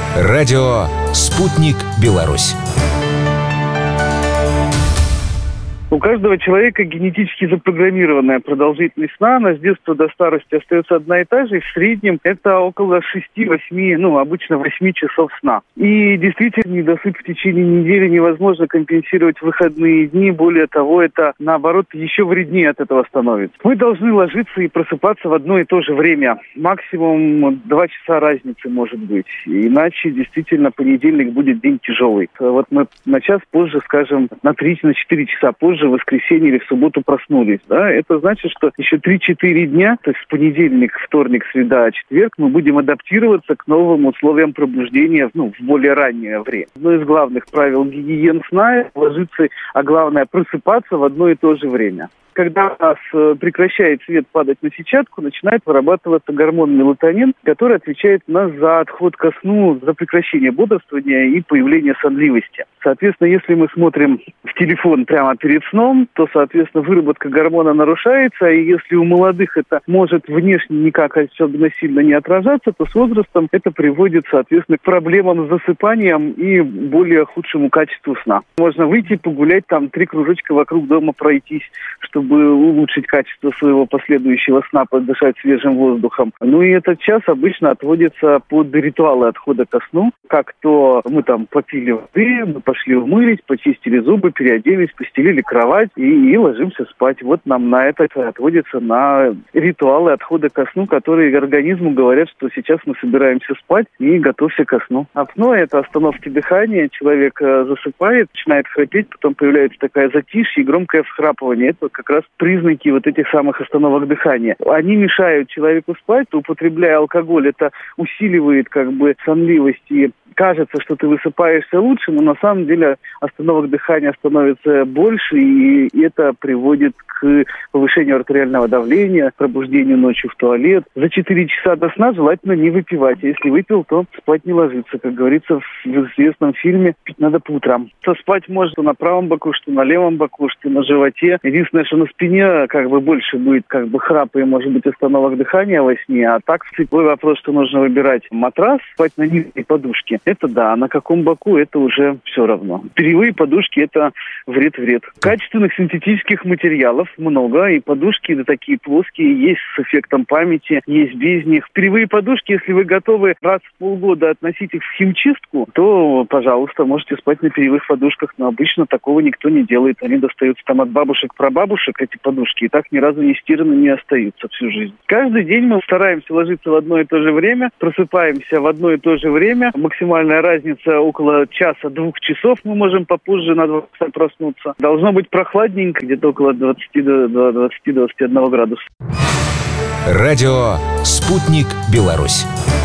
Радио «Спутник Беларусь». У каждого человека генетически запрограммированная продолжительность сна, она с детства до старости остается одна и та же, и в среднем это около 6-8, обычно 8 часов сна. И действительно, недосып в течение недели невозможно компенсировать в выходные дни, более того, это наоборот еще вреднее от этого становится. Мы должны ложиться и просыпаться в одно и то же время, максимум 2 часа разницы может быть, иначе действительно понедельник будет день тяжелый. Вот мы на час позже, скажем, на 3-4 часа позже, в воскресенье или в субботу проснулись. Да? Это значит, что еще 3-4 дня, то есть в понедельник, вторник, среда, четверг, мы будем адаптироваться к новым условиям пробуждения в более раннее время. Одно из главных правил гигиены сна – ложиться, а главное – просыпаться в одно и то же время. Когда у нас прекращает свет падать на сетчатку, начинает вырабатываться гормон мелатонин, который отвечает у нас за отход ко сну, за прекращение бодрствования и появление сонливости. Соответственно, если мы смотрим в телефон прямо перед сном, то, соответственно, выработка гормона нарушается, и если у молодых это может внешне никак особенно сильно не отражаться, то с возрастом это приводит, соответственно, к проблемам с засыпанием и более худшему качеству сна. Можно выйти, погулять, 3 кружочка вокруг дома пройтись, чтобы улучшить качество своего последующего сна, подышать свежим воздухом. И этот час обычно отводится под ритуалы отхода ко сну. Как то мы попили воды, мы пошли умылись, почистили зубы, переоделись, постелили кровать и ложимся спать. Вот нам на это отводится на ритуалы отхода ко сну, которые организму говорят, что сейчас мы собираемся спать и готовься ко сну. Апноэ – это остановки дыхания. Человек засыпает, начинает храпеть, потом появляется такая затишье и громкое всхрапывание. Это как раз признаки этих самых остановок дыхания. Они мешают человеку спать, употребляя алкоголь, это усиливает сонливость, и кажется, что ты высыпаешься лучше, но на самом деле остановок дыхания становится больше, и это приводит к повышению артериального давления, пробуждению ночью в туалет. За 4 часа до сна желательно не выпивать. Если выпил, то спать не ложиться. Как говорится в известном фильме, пить надо по утрам. Спать может что на правом боку, что на левом боку, что на животе. Единственное, что на спине больше будет храпа и, может быть, остановок дыхания во сне. А так, твой вопрос, что нужно выбирать матрас, спать на нижней подушке. Это да, а на каком боку, это уже все равно. Перьевые подушки – это вред. Качественных синтетических материалов много, и подушки такие плоские, есть с эффектом памяти, есть без них. Перьевые подушки, если вы готовы раз в полгода относить их в химчистку, то, пожалуйста, можете спать на перьевых подушках, но обычно такого никто не делает. Они достаются от бабушек, прабабушек, эти подушки, и так ни разу не стираны, не остаются всю жизнь. Каждый день мы стараемся ложиться в одно и то же время, просыпаемся в одно и то же время. Максимальная разница около 1-2 часов, мы можем попозже на 2 часа проснуться. Должно быть прохладненько, где-то около 20-21 градуса. Радио «Спутник Беларусь».